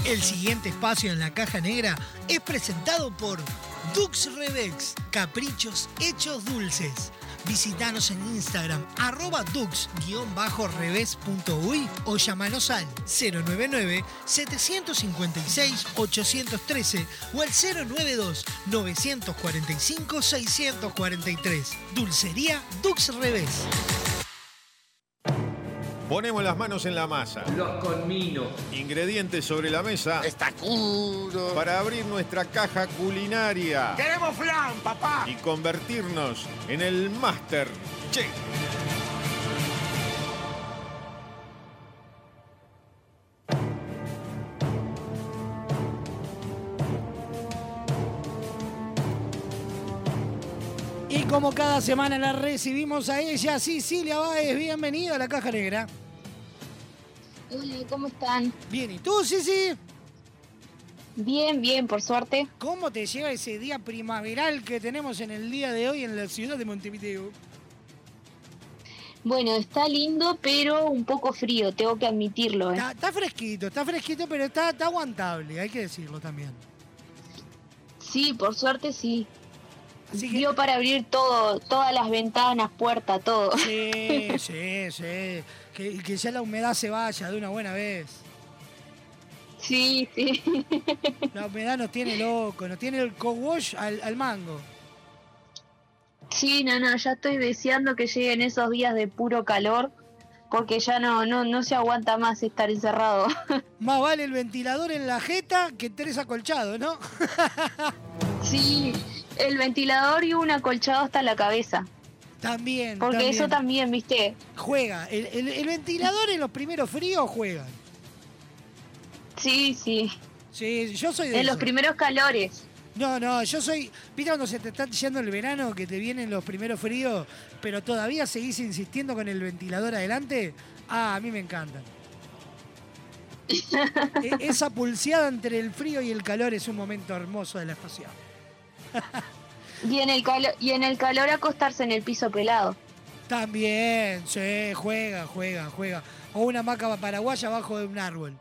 El siguiente espacio en la caja negra es presentado por Dux Revex, caprichos hechos dulces. Visítanos en Instagram, @dux_reves.uy o llamanos al 099-756-813 o al 092-945-643. Dulcería Dux Reves. Ponemos las manos en la masa. Los conmino. Ingredientes sobre la mesa. Está crudo. Para abrir nuestra caja culinaria. ¡Queremos flan, papá! Y convertirnos en el Master Chef. Y como cada semana la recibimos a ella, Cecilia Báez, bienvenida a la caja negra. Hola, ¿cómo están? Bien, ¿y tú, Cici? Bien, bien, por suerte. ¿Cómo te lleva ese día primaveral que tenemos en el día de hoy en la ciudad de Montevideo? Bueno, está lindo, pero un poco frío, tengo que admitirlo. Está fresquito, pero está aguantable, hay que decirlo también. Sí, por suerte sí. Así que... Dio para abrir todo, todas las ventanas, puertas, todo. Sí. Que ya la humedad se vaya de una buena vez. Sí. La humedad nos tiene loco, nos tiene el co-wash al mango. Sí, no, ya estoy deseando que lleguen esos días de puro calor, porque ya no se aguanta más estar encerrado. Más vale el ventilador en la jeta que 3 acolchados, ¿no? Sí, el ventilador y un acolchado hasta la cabeza. También. Porque eso también, ¿viste? Juega. El ventilador en los primeros fríos juega. Sí. Sí, yo soy de en los primeros calores. No, yo soy... ¿Viste cuando se te está yendo el verano, que te vienen los primeros fríos, pero todavía seguís insistiendo con el ventilador adelante? Ah, a mí me encanta. Esa pulseada entre el frío y el calor es un momento hermoso de la estación. Y en el calor acostarse en el piso pelado. También, sí, juega. O una hamaca paraguaya abajo de un árbol.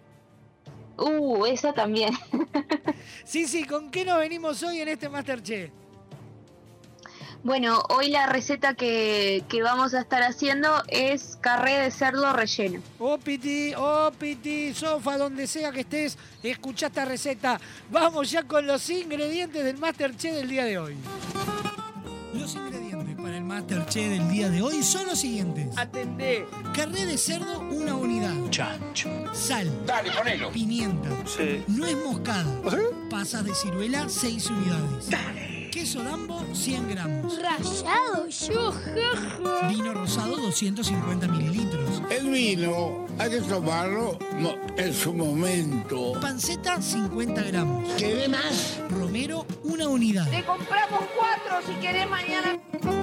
Esa también. Sí, ¿con qué nos venimos hoy en este Masterchef? Bueno, hoy la receta que vamos a estar haciendo es carré de cerdo relleno. Piti, Sofa, donde sea que estés, escuchá esta receta. Vamos ya con los ingredientes del Masterchef del día de hoy. Los ingredientes para el Masterchef del día de hoy son los siguientes. Atendé. Carré de cerdo, 1 unidad. Chancho. Sal. Dale, ponelo. Pimienta. Sí. Nuez moscada. ¿Sí? Pasas de ciruela, 6 unidades. Dale. Queso Dambo, 100 gramos. Rallado yo, jaja. Vino rosado, 250 mililitros. El vino hay que tomarlo en su momento. Panceta, 50 gramos. ¿Quiere más? Romero, 1 unidad. Te compramos 4 si querés mañana.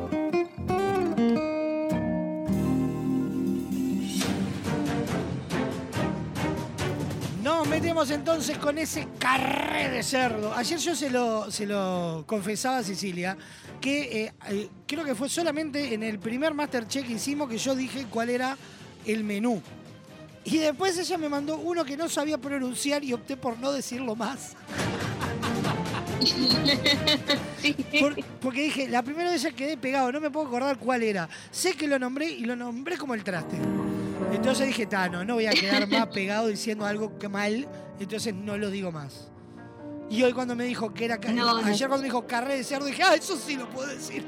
Nos metemos entonces con ese carré de cerdo. Ayer yo se lo confesaba a Cecilia que creo que fue solamente en el primer Masterchef que hicimos que yo dije cuál era el menú. Y después ella me mandó uno que no sabía pronunciar y opté por no decirlo más. Sí. Porque dije, la primera vez ya quedé pegado, no me puedo acordar cuál era. Sé que lo nombré y lo nombré como el traste. Entonces dije, no voy a quedar más pegado diciendo algo que mal, entonces no lo digo más. Y hoy cuando me dijo que era... Ayer cuando me dijo carré de cerdo, dije, eso sí lo puedo decir.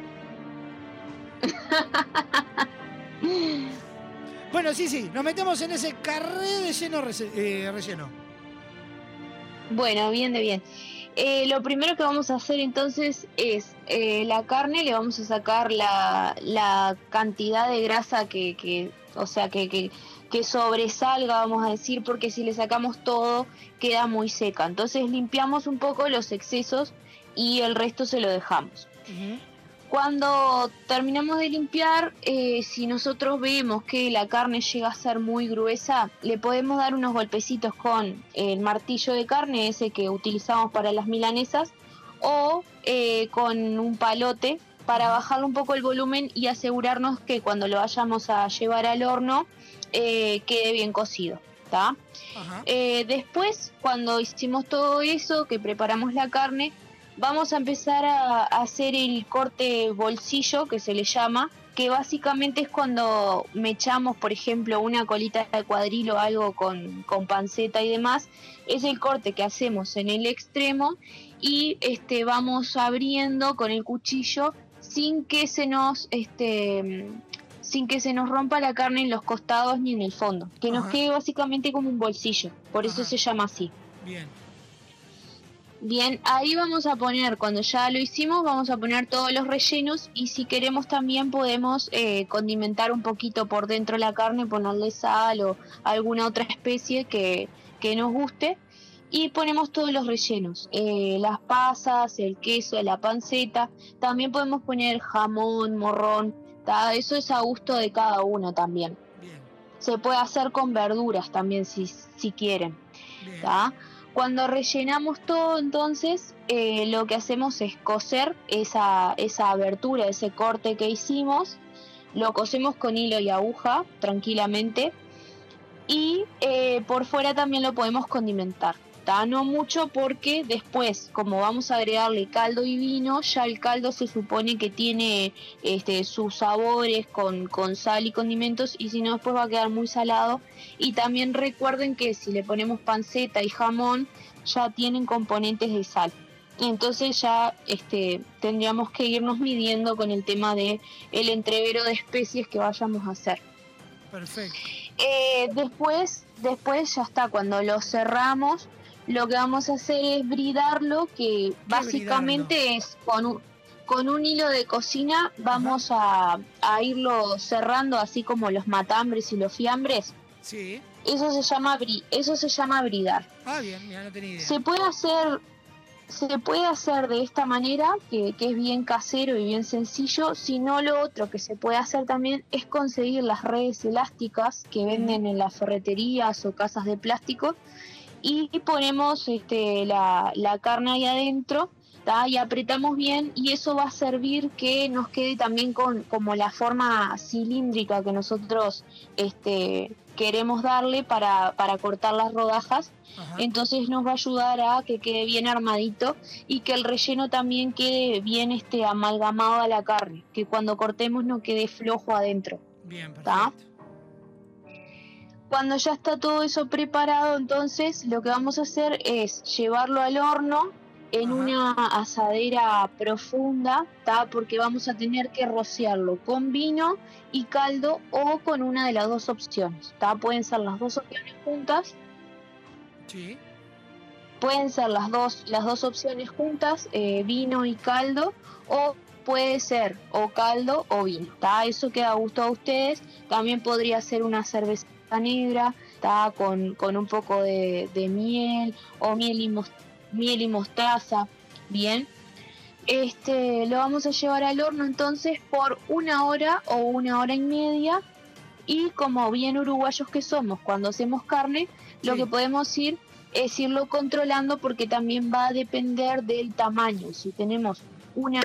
Bueno, sí, nos metemos en ese carré de relleno. Bueno, bien. Lo primero que vamos a hacer entonces es la carne, le vamos a sacar la cantidad de grasa que sobresalga, vamos a decir, porque si le sacamos todo queda muy seca. Entonces limpiamos un poco los excesos y el resto se lo dejamos. Uh-huh. Cuando terminamos de limpiar, si nosotros vemos que la carne llega a ser muy gruesa, le podemos dar unos golpecitos con el martillo de carne, ese que utilizamos para las milanesas, o con un palote para bajarle un poco el volumen y asegurarnos que cuando lo vayamos a llevar al horno quede bien cocido. ¿tá? Ajá. Después, cuando hicimos todo eso, que preparamos la carne, vamos a empezar a hacer el corte bolsillo, que se le llama, que básicamente es cuando mechamos, por ejemplo, una colita de cuadril o algo con panceta y demás. Es el corte que hacemos en el extremo y vamos abriendo con el cuchillo sin que se nos rompa la carne en los costados ni en el fondo, que nos quede básicamente como un bolsillo, por eso se llama así. Bien, ahí vamos a poner, cuando ya lo hicimos, vamos a poner todos los rellenos y si queremos también podemos condimentar un poquito por dentro la carne, ponerle sal o alguna otra especie que nos guste y ponemos todos los rellenos, las pasas, el queso, la panceta, también podemos poner jamón, morrón, ¿tá? Eso es a gusto de cada uno también. Se puede hacer con verduras también si quieren, ¿tá? Cuando rellenamos todo, entonces, lo que hacemos es coser esa abertura, ese corte que hicimos, lo cosemos con hilo y aguja tranquilamente y por fuera también lo podemos condimentar, ¿tá? No mucho porque después, como vamos a agregarle caldo y vino, ya el caldo se supone que tiene sus sabores con sal y condimentos y si no después va a quedar muy salado. Y también recuerden que si le ponemos panceta y jamón ya tienen componentes de sal. Entonces ya tendríamos que irnos midiendo con el tema de el entrevero de especies que vayamos a hacer. Perfecto. Después ya está, cuando lo cerramos, lo que vamos a hacer es bridarlo, que básicamente es con un hilo de cocina vamos a irlo cerrando, así como los matambres y los fiambres. Sí. Eso se llama bridar. Ah, bien, mira, no tenía idea. Se puede hacer de esta manera, que es bien casero y bien sencillo. Si no, lo otro que se puede hacer también es conseguir las redes elásticas que venden en las ferreterías o casas de plástico y ponemos la carne ahí adentro, ¿tá? Y apretamos bien y eso va a servir que nos quede también como la forma cilíndrica que nosotros queremos darle para cortar las rodajas. Ajá. Entonces nos va a ayudar a que quede bien armadito y que el relleno también quede bien amalgamado a la carne, que cuando cortemos no quede flojo adentro. Bien, perfecto. ¿Tá? Cuando ya está todo eso preparado, entonces lo que vamos a hacer es llevarlo al horno en una asadera profunda, ¿tá? Porque vamos a tener que rociarlo con vino y caldo o con una de las dos opciones, ¿tá? Pueden ser las dos opciones juntas. Sí. Pueden ser las dos opciones juntas, vino y caldo, o puede ser o caldo o vino, ¿tá? Eso queda a gusto a ustedes. También podría ser una cerveza negra, ¿tá? Con un poco de miel o miel y mostaza. Bien, lo vamos a llevar al horno entonces por 1 hora o 1 hora y media. Y como bien uruguayos que somos, cuando hacemos carne, lo que podemos es irlo controlando, porque también va a depender del tamaño. Si tenemos una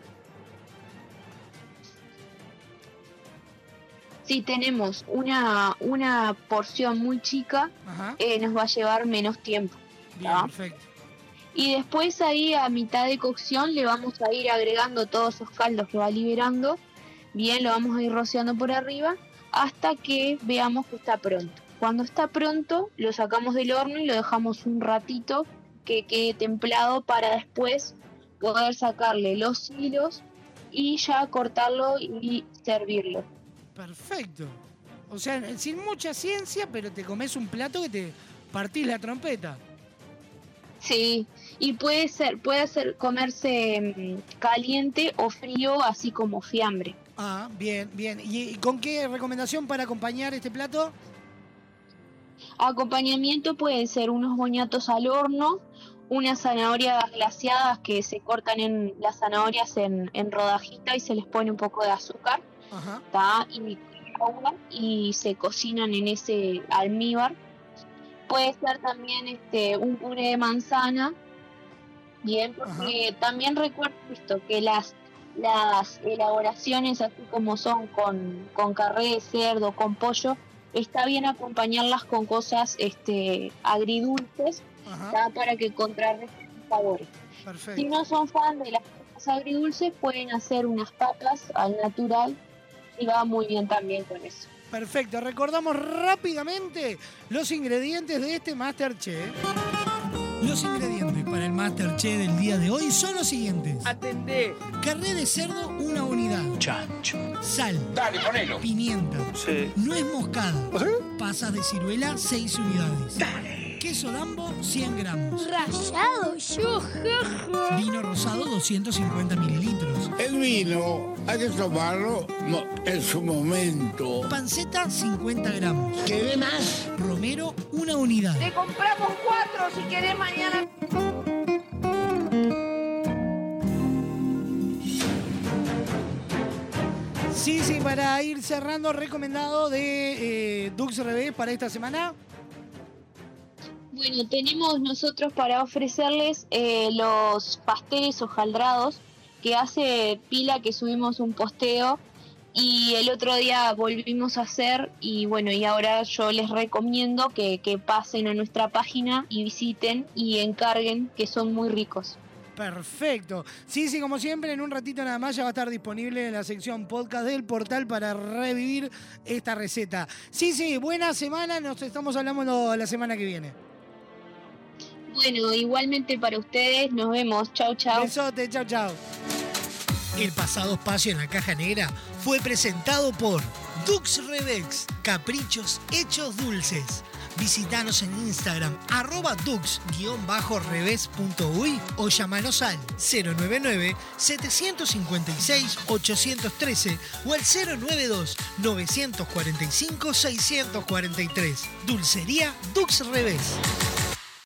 porción muy chica, nos va a llevar menos tiempo. Bien, perfecto. Y después ahí a mitad de cocción le vamos a ir agregando todos esos caldos que va liberando. Bien, lo vamos a ir rociando por arriba hasta que veamos que está pronto. Cuando está pronto lo sacamos del horno y lo dejamos un ratito que quede templado para después poder sacarle los hilos y ya cortarlo y servirlo. Perfecto. O sea, sin mucha ciencia, pero te comes un plato que te partís la trompeta. Sí, y puede comerse caliente o frío, así como fiambre. Ah, bien, bien. ¿Y con qué recomendación para acompañar este plato? Acompañamiento pueden ser unos boñatos al horno, unas zanahorias glaseadas que se cortan las zanahorias en rodajita y se les pone un poco de azúcar, ¿tá? Y agua y se cocinan en ese almíbar. Puede ser también un puré de manzana, bien, porque también recuerdo esto, que las elaboraciones así como son con carré de cerdo, con pollo, está bien acompañarlas con cosas agridulces, para que contrarresten los sabores. Perfecto. Si no son fan de las cosas agridulces, pueden hacer unas papas al natural y va muy bien también con eso. Perfecto, recordamos rápidamente los ingredientes de este Masterchef. Los ingredientes para el Masterchef del día de hoy son los siguientes. Atendé. Carne de cerdo, 1 unidad. Chancho. Sal. Dale, ponelo. Pimienta. Sí. Nuez moscada. Pasas de ciruela, 6 unidades. Queso Dambo, 100 gramos. Rayado, yo, Vino rosado, 250 mililitros. El vino hay que tomarlo en su momento. Panceta, 50 gramos. ¿Quiere más? Romero, 1 unidad. Te compramos 4 si querés mañana. Sí, para ir cerrando, recomendado de Dux Revés para esta semana. Bueno, tenemos nosotros para ofrecerles los pasteles hojaldrados, que hace pila que subimos un posteo y el otro día volvimos a hacer, y bueno, y ahora yo les recomiendo que pasen a nuestra página y visiten y encarguen, que son muy ricos. Perfecto. Sí, como siempre, en un ratito nada más ya va a estar disponible en la sección podcast del portal para revivir esta receta. Sí, buena semana, nos estamos hablando la semana que viene. Bueno, igualmente para ustedes, nos vemos. Chau. Besote, chau. El pasado espacio en la caja negra fue presentado por Dux Revex, caprichos hechos dulces. Visítanos en Instagram, @dux_reves.uy o llamanos al 099-756-813 o al 092-945-643. Dulcería Dux Reves.